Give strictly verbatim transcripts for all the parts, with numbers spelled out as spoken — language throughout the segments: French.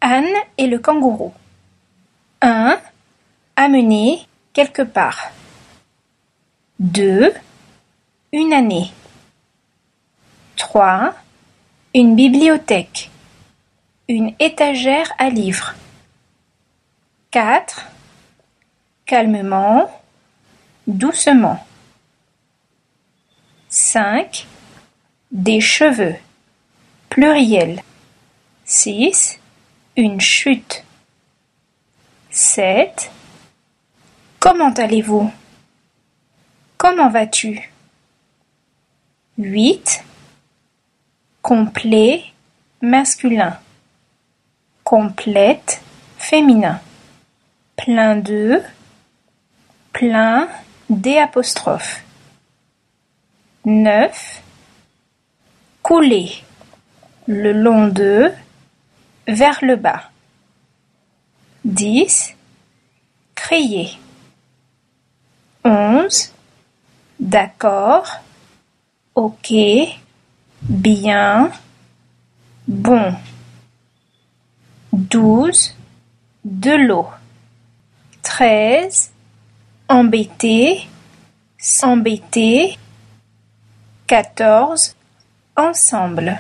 Anne et le kangourou. un. Amener quelque part. deux. Une année. trois. Une bibliothèque. Une étagère à livres. quatre. Calmement, doucement. cinq. Des cheveux. Pluriel. six. Une chute. sept. Comment allez-vous? Comment vas-tu? huit. Complet masculin. Complète féminin. Plein de. Plein des apostrophes. neuf. Couler. Le long de. Vers le bas. dix. Crier. onze. D'accord. Ok. Bien. Bon. douze. De l'eau. treize. Embêter. S'embêter. quatorze. Ensemble.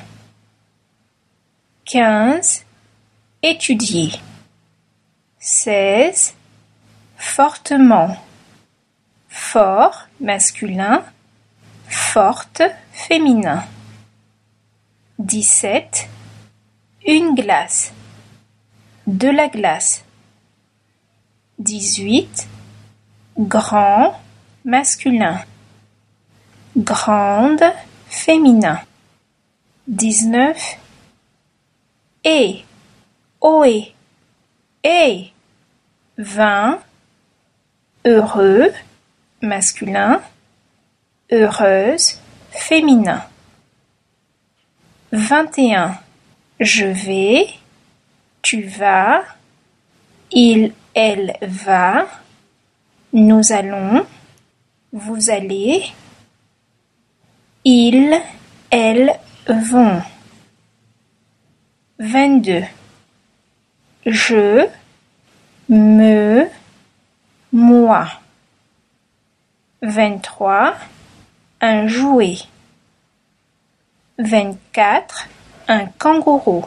quinze. Étudier. seize. Fortement. Fort masculin. Forte féminin. dix-sept. Une glace. De la glace. dix-huit. Grand masculin. Grande féminin. dix-neuf. Et. Ohé. Et. vingt. Heureux masculin. Heureuse féminin. vingt et un. Je vais. Tu vas. Il, elle va. Nous allons. Vous allez. Ils, elles vont. vingt-deux. Je, me, moi. vingt-trois. Un jouet. vingt-quatre. Un kangourou.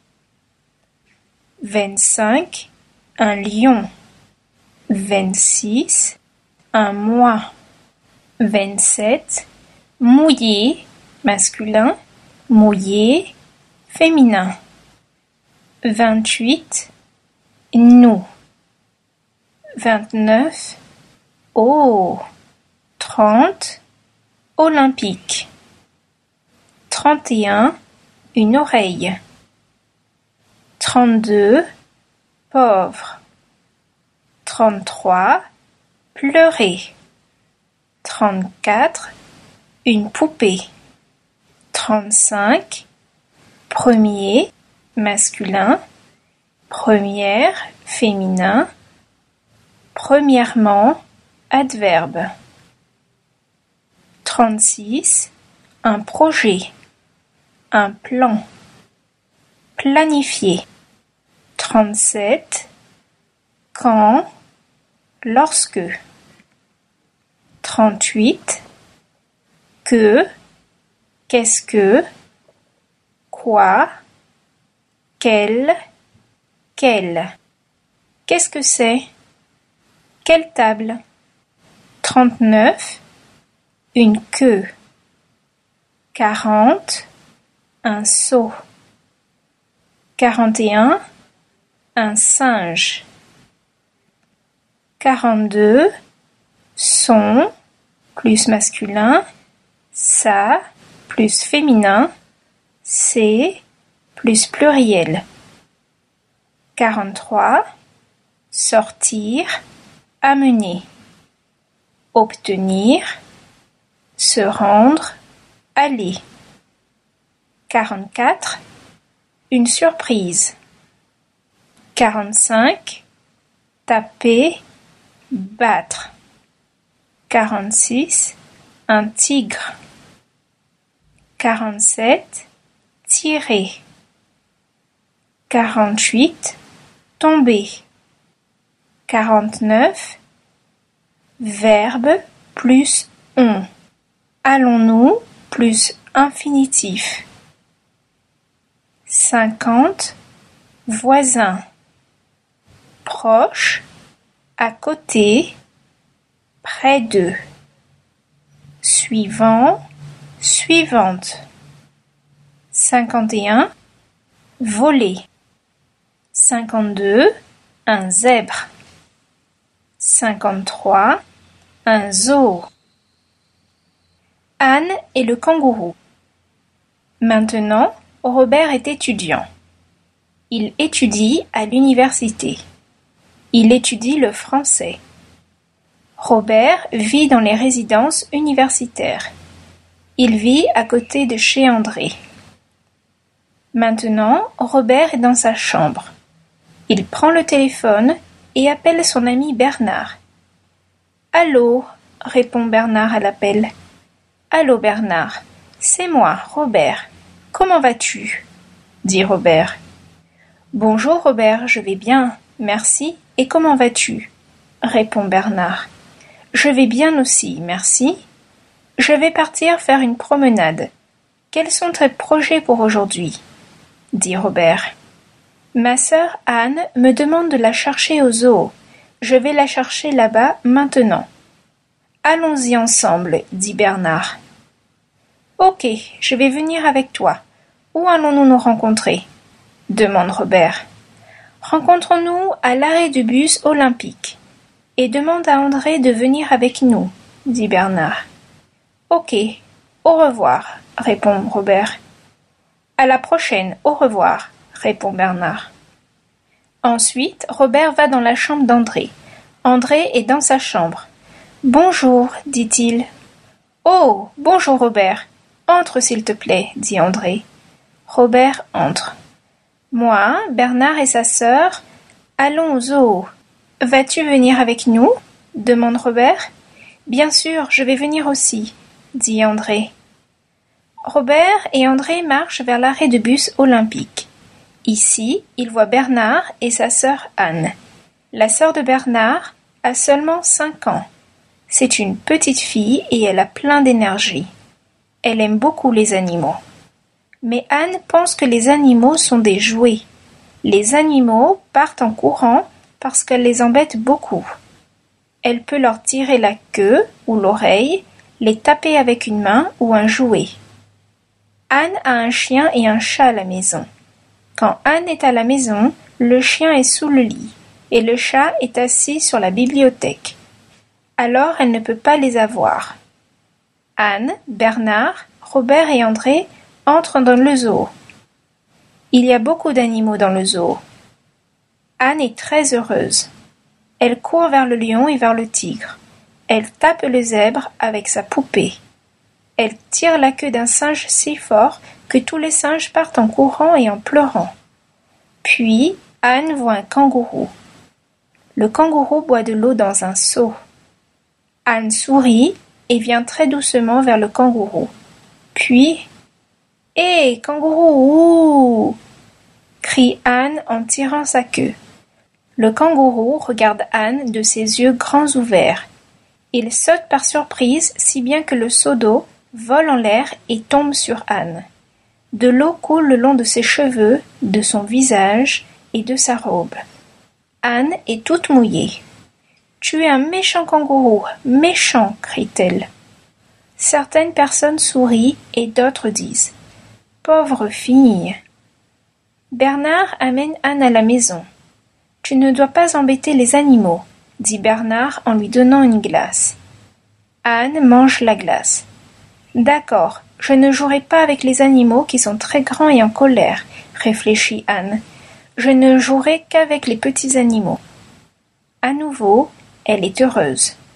vingt-cinq. Un lion. vingt-six. Un moi. vingt-sept. Mouillé, masculin. Mouillé, féminin. vingt-huit. Nous. vingt-neuf. Oh. trente. Olympique. trente et un. Une oreille. trente-deux. Pauvre. trente-trois. Pleurer. trente-quatre. Une poupée. trente-cinq. Premier, masculin. Première, féminin. Premièrement, adverbe. trente-six. Un projet. Un plan. Planifier. trente-sept. Quand. Lorsque. trente-huit. Que. Qu'est-ce que. Quoi. Quel. Quelle. Qu'est-ce que c'est? Quelle table? trente-neuf. Une queue. quarante. Un seau. quarante et un. Un singe. quarante-deux. Son, plus masculin. Ça, plus féminin. C'est, plus pluriel. quarante-trois. Sortir, amener. Obtenir, se rendre, aller. quarante-quatre. Une surprise. quarante-cinq. Taper, battre. quarante-six. Un tigre. quarante-sept. Tirer. quarante-huit, tomber. quarante-neuf, verbe plus on. Allons-nous plus infinitif. cinquante, voisin. Proche, à côté, près de. Suivant, suivante. cinquante et un, voler. cinquante-deux, un zèbre. cinquante-trois, un zoo. Anne et le kangourou. Maintenant, Robert est étudiant. Il étudie à l'université. Il étudie le français. Robert vit dans les résidences universitaires. Il vit à côté de chez André. Maintenant, Robert est dans sa chambre. Il prend le téléphone et appelle son ami Bernard. « Allô ?» répond Bernard à l'appel. « Allô Bernard, c'est moi, Robert. Comment vas-tu ?» dit Robert. « Bonjour Robert, je vais bien, merci. Et comment vas-tu ?» répond Bernard. « Je vais bien aussi, merci. Je vais partir faire une promenade. Quels sont tes projets pour aujourd'hui ?» dit Robert. « Ma sœur Anne me demande de la chercher au zoo. Je vais la chercher là-bas maintenant. »« Allons-y ensemble, » dit Bernard. « Ok, je vais venir avec toi. Où allons-nous nous rencontrer ?» demande Robert. « Rencontrons-nous à l'arrêt du bus olympique. Et demande à André de venir avec nous, » dit Bernard. « Ok, au revoir, » répond Robert. « À la prochaine, au revoir, » répond Bernard. Ensuite, Robert va dans la chambre d'André. André est dans sa chambre. « Bonjour, » dit-il. « Oh, bonjour Robert. Entre s'il te plaît, » dit André. Robert entre. « Moi, Bernard et sa sœur, allons au zoo. Vas-tu venir avec nous ?» demande Robert. « Bien sûr, je vais venir aussi, » dit André. Robert et André marchent vers l'arrêt de bus olympique. Ici, ils voient Bernard et sa sœur Anne. La sœur de Bernard a seulement cinq ans. C'est une petite fille et elle a plein d'énergie. Elle aime beaucoup les animaux. Mais Anne pense que les animaux sont des jouets. Les animaux partent en courant parce qu'elle les embête beaucoup. Elle peut leur tirer la queue ou l'oreille, les taper avec une main ou un jouet. Anne a un chien et un chat à la maison. Quand Anne est à la maison, le chien est sous le lit et le chat est assis sur la bibliothèque. Alors elle ne peut pas les avoir. Anne, Bernard, Robert et André entrent dans le zoo. Il y a beaucoup d'animaux dans le zoo. Anne est très heureuse. Elle court vers le lion et vers le tigre. Elle tape le zèbre avec sa poupée. Elle tire la queue d'un singe si fort que tous les singes partent en courant et en pleurant. Puis, Anne voit un kangourou. Le kangourou boit de l'eau dans un seau. Anne sourit et vient très doucement vers le kangourou. Puis, « Hé, kangourou, ouh !» crie Anne en tirant sa queue. Le kangourou regarde Anne de ses yeux grands ouverts. Il saute par surprise si bien que le seau d'eau vole en l'air et tombe sur Anne. De l'eau coule le long de ses cheveux, de son visage et de sa robe. Anne est toute mouillée. « Tu es un méchant kangourou, méchant !» crie-t-elle. Certaines personnes sourient et d'autres disent « Pauvre fille !» Bernard amène Anne à la maison. « Tu ne dois pas embêter les animaux, » dit Bernard en lui donnant une glace. Anne mange la glace. « D'accord, je ne jouerai pas avec les animaux qui sont très grands et en colère, » réfléchit Anne. « Je ne jouerai qu'avec les petits animaux. » À nouveau, elle est heureuse.